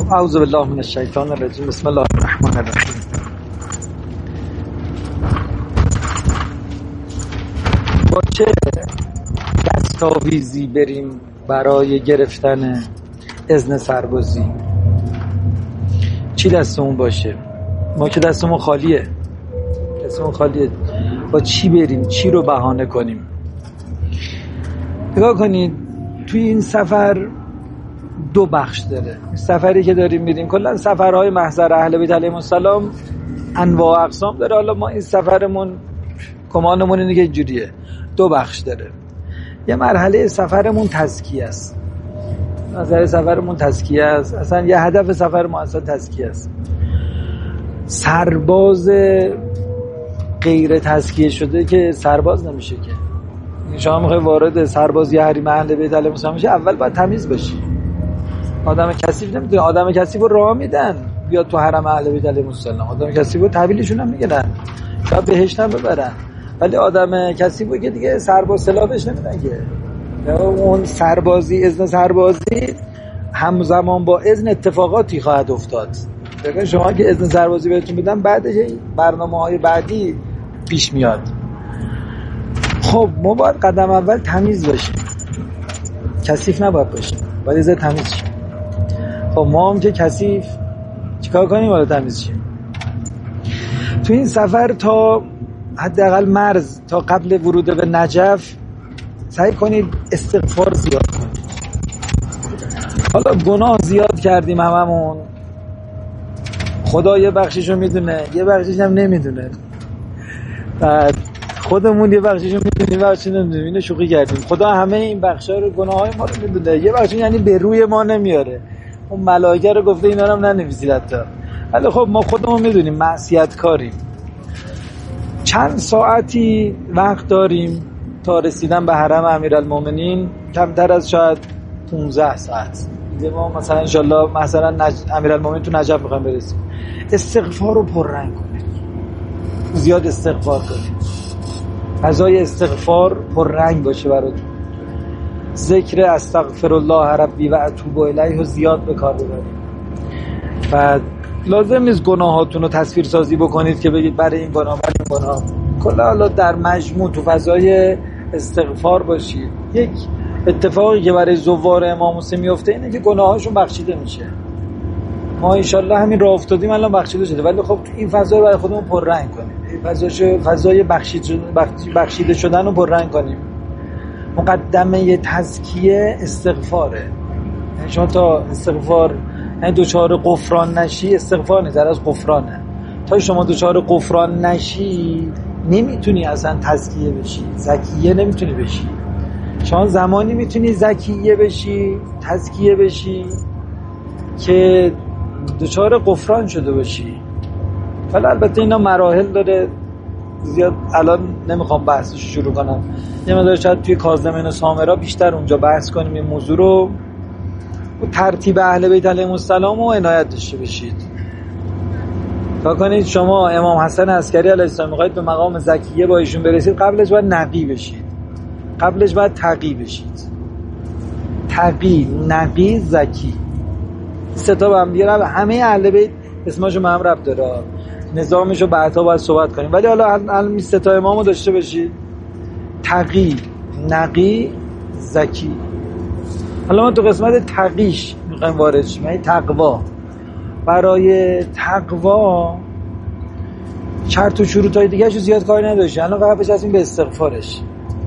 اعوذ بالله من الشیطان الرجیم. بسم الله الرحمن الرحیم. با چه دستاویزی بریم برای گرفتن اذن سربازی؟ چی دستمون باشه؟ ما که دستمون خالیه. با چی بریم؟ چی رو بهانه کنیم؟ نگاه کنید، توی این سفر دو بخش داره. سفری که داریم میریم، کلا سفرهای محضر اهل بیت علیهم السلام انواع و اقسام داره. حالا ما این سفرمون کمانمون اینه که اینجوریه، دو بخش داره. یه مرحله سفرمون تزکیه است. نظر سفرمون تزکیه است. اصلا یه هدف سفر ما اصلا تزکیه است. سرباز غیر تزکیه شده که سرباز نمیشه که. شما میخوای وارد سربازی حریم اهل بیت علیهم السلام بشی، اول باید تمیز باشی. آدم کثیف نمیتونه. آدم کثیف رو راه میدن بیاد تو حرم اهل بیت علیهم السلام. آدم کثیف رو تحویلشون هم میگیرن، شاید بهشت هم ببرن، ولی آدم کثیف رو که دیگه سرباز سلافش نمیدن که. اون سربازی، اذن سربازی همزمان با اذن اتفاقاتی خواهد افتاد. ببین شما که اذن سربازی بهتون بدن، بعدش برنامه‌های بعدی پیش میاد. خب ما باید قدم اول تمیز باشیم، کثیف نباید باشیم، باید از تمیز شیم. خب ما هم که کثیف چیکار کنیم باید تمیز شیم؟ تو این سفر تا حداقل مرز، تا قبل ورود به نجف سعی کنید استغفار زیاد کنید. حالا گناه زیاد کردیم هممون، خدا یه بخشیشو میدونه، یه بخشیش هم نمیدونه. بعد خودمون یه بخشیشو میدونیم، یه بخشیشو نمیدونیم. اینو شوخی کردیم. خدا همه این بخشا رو، گناههای ما رو میدونه. یه بخشی یعنی به روی ما نمیاره. اون ملائکه رو گفته اینا رو هم ننویسید حتی. ولی خب ما خودمون میدونیم معصیت کاریم. چند ساعتی وقت داریم تا رسیدن به حرم امیرالمومنین؟ کمتر از شاید 15 ساعت. ما مثلا انشالله امیرالمومنین تو نجف میخوایم برسیم. استغفار رو پررنگ کنید، زیاد استغفار کنید، فضای استغفار پررنگ باشه براتون. ذکر استغفر الله ربی و اتوب الیه رو زیاد به کار ببرید. و لازم نیست گناهاتون رو تصویر سازی بکنید که بگید برای این گناه، برای این گناه. کلا حالا در مجموع تو فضای استغفار باشید. یک اتفاقی که برای زوار امام حسین میفته اینه که گناهاشون بخشیده میشه. ما انشالله همین راه افتادیم الان بخشیده شده، ولی خب تو این فضا رو برای خودمون پررنگ کنیم. فضای بخشیده شدن رو پررنگ کنیم. مقدمه تزکیه استغفاره. یعنی شما تا استغفار، یعنی دوچار غفران نشی، استغفار نیست، از غفرانه. تا شما دوچار غفران نشی نمیتونی اصلا تزکیه بشی، زکیه نمیتونی بشی. شما زمانی میتونی زکیه بشی، تزکیه بشی که دوچار غفران شده باشی. ولی البته اینا مراحل داره، زیاد الان نمیخوام بحثش شروع کنم. یه مقدار شاید توی کاظمین و سامرا بیشتر اونجا بحث کنیم این موضوع رو. و ترتیب اهل بیت علیهم السلام رو عنایت داشته باشید. تا کنید شما امام حسن عسکری علیه السلام میخواید به مقام زکیه با ایشون برسید، قبلش باید نقی بشید، قبلش باید تقی بشید. تقی، نقی، زکی، سه تا با هم دیگه همه اهل بیت اسمشون به هم ربط داره. نظامشو بعدا باید صحبت کنیم، ولی حالا الان سه تا امامو داشته باشید: تقی، نقی، زکی. حالا ما تو قسمت تقیش میخوایم وارد شیم، یعنی تقوا. برای تقوا شرط و شروطای دیگه شو زیاد کاری نداشته. الان فقط بچسبیم به استغفارش.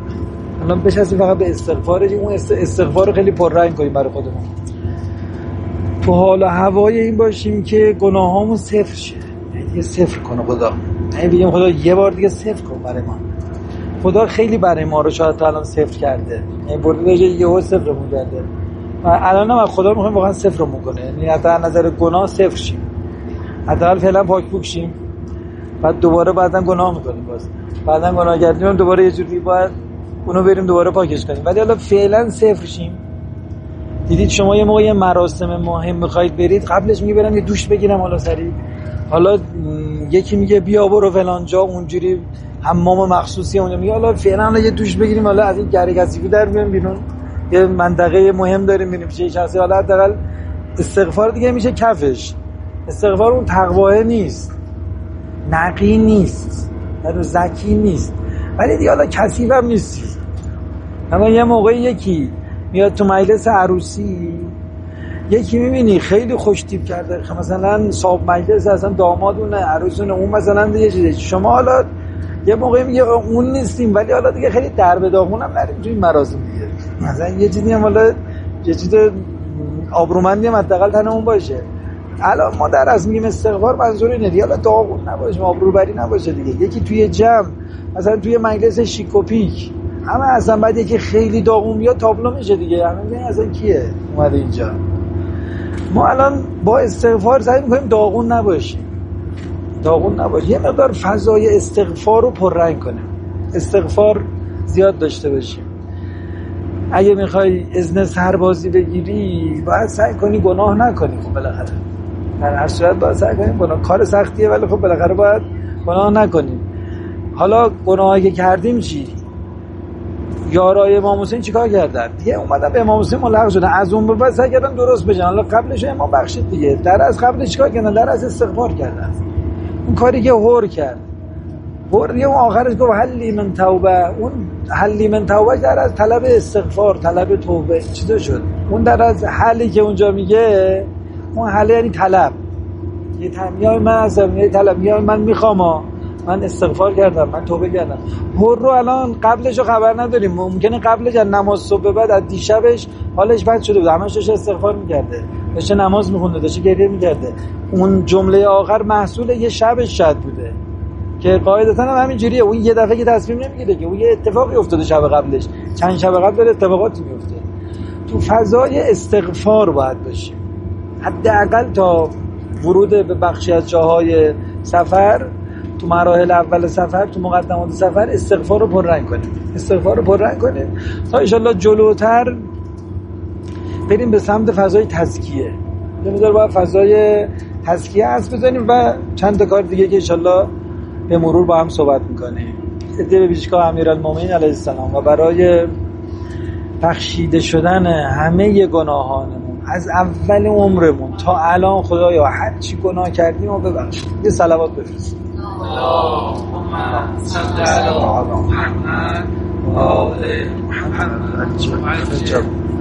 اون استغفار رو خیلی پررنگ کنیم برای خودمون. تو حال و هوای این باشیم که گناهامون صفر شه. یه صفر کنه خدا. بگیم خدا یه بار دیگه صفر کن برای ما. خدا خیلی برای ما رو شاید تا الان صفر کرده. برده داشته یهو صفرمون کرده. و الان هم خدا میخوایم واقعا صفرمون کنه. یعنی حتی از نظر گناه صفر شیم. حداقل فعلا پاک شیم. بعد دوباره بعدن گناه میکنیم بعدن گناه کردیم دوباره یه جوری باید اونو بریم دوباره پاکش کنیم. ولی حالا فعلا صفر شیم. دیدید شما یه موقع یه مراسم مهم میخواید برید، قبلش میگه برم یه دوش بگیرم حالا سریع. حالا یکی میگه بیا برو فلان جا، اونجوری حمام مخصوصی اونجا، میگه حالا فعلا یه دوش بگیریم، حالا از این گره کثیفی در میایم بیرون، یه منطقه مهم داریم میریم چه شخصی، حالا حداقل استغفار دیگه میشه کفش. استغفار اون تقواه نیست، نقی نیست، زکی نیست، ولی دیگه حالا کثیف هم نیستی. اما یه موقع یکی میاد تو مجلس عروسی، یکی میبینی خیلی خوش تیپ کرده، مثلا صاحب مجلس اصلا دامادونه عروسونه، اون مثلا دیگه چیزه. شما حالا یه موقع میگه اون نیستیم، ولی حالا دیگه خیلی درب داغون هم نریم توی مراسم دیگه. مثلا یه چیزی هم حالا یه چیز آبرومندی هم حداقل تنمون باشه. الان ما در از میگیم استغفار منظور اینه دیگه، حالا داغون نباشه، آبروبری نباشه دیگه. یکی توی جمع مثلا توی مجلس شیک و پیک همه اصلا بعد یکی خیلی داغون میاد تابلو میشه دیگه، همه میگن اصلا کیه اومده اینجا. ما الان با استغفار سعی میکنیم داغون نباشیم، یه مقدار فضای استغفار رو پررنگ کنیم، استغفار زیاد داشته باشیم. اگه میخوای اذن سربازی بگیری باید سعی کنی گناه نکنی. خب بالاخره در هر صورت باید سعی کنی گناه، کار سختیه ولی خب بالاخره باید گناه نکنیم. حالا گناهی که کردیم چی؟ یارای امام حسین چیکار کردن؟ دیگه اومدن به امام حسین ملحق شدن، از اون به بعد سعی کردن درست بشن. حالا قبلش امام بخشید دیگه، در از قبلش چیکار کردن؟ در از استغفار کردن. اون کاری که هور کرد، هور دیگه اون آخرش گفت حلی من توبه، اون حلی من توبه در از طلب استغفار، طلب توبه چیزا شد. اون در از حلی که اونجا میگه، اون حل یعنی طلب، یه تمیای من هستم، یه طلب، یا من میخوام، من استغفار کردم، من توبه کردم. هر رو الان قبلش رو خبر نداریم، ممکنه قبلش از نماز صبح بعد از دیشبش حالش بد شده بود، همش داشته استغفار میکرده، داشته نماز میخونده، داشته گریه میکرده. اون جمله آخر محصول یه شبش شد بوده که قاعدتا هم همین جوریه. اون یه دفعه که تصمیم نمیگیره که، اون یه اتفاقی افتاده شب قبلش، چند شب قبل داره اتفاقاتی میفته. تو فضای استغفار باید باشیم، حداقل تا ورود به بخشی از جاهای سفر، تو مراحل اول سفر، تو مقدمات سفر استغفار رو پررنگ کنیم تا انشالله جلوتر بریم به سمت فضای تزکیه. یه مقدار باید فضای تزکیه حس بزنیم و چند تا کار دیگه که انشالله به مرور با هم صحبت میکنیم. ادعای به پیشگاه امیرالمومنین علیه السلام و برای بخشیده شدن همه گناهانمون از اول عمرمون تا الان، خدایا هر چی گناه کردیم و ببخش. یه صلوات بفرست. اللهم صل علی محمد و آل محمد.